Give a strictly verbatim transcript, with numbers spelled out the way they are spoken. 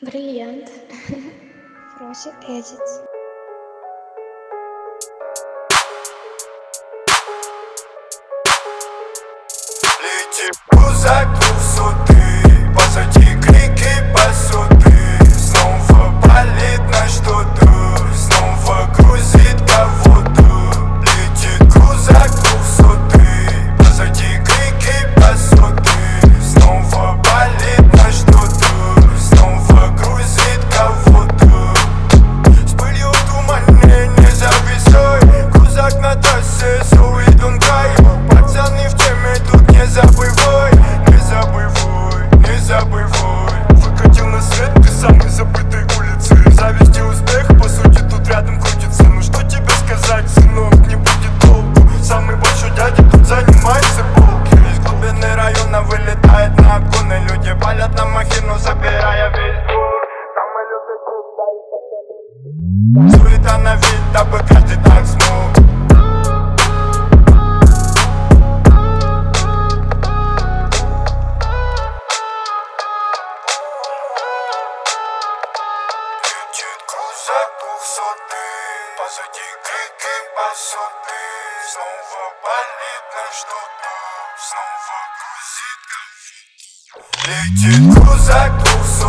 Бриллиант. Фрося Эдитс. Летит крузак двухсотый, позади крики посуды. Снова палит на что-то, снова грузит кого-то. Летит крузак двухсотый, позади крики посуды. Снова палит на что-то, снова грузит кого-то. С пылью в тумане не зависай, крузак на трассе, Зои Дункай. Пацаны в теме, тут не забывай, не забывай, не забывай. Выкатил на свет ты самой забытой улицы. Зависть и успех, по сути, тут рядом крутится. Ну что тебе сказать, сынок, не будет толку. Самый большой дядя тут занимается полки. Из глубины района вылетает на обгоны. Люди палят на махину, забирая весь двор. Суета на вид, дабы каждый так смог. Летит крузак двухсотый, позади крики посуды. Снова палит на что-то, снова грузит кого-то. Летит крузак двухсотый.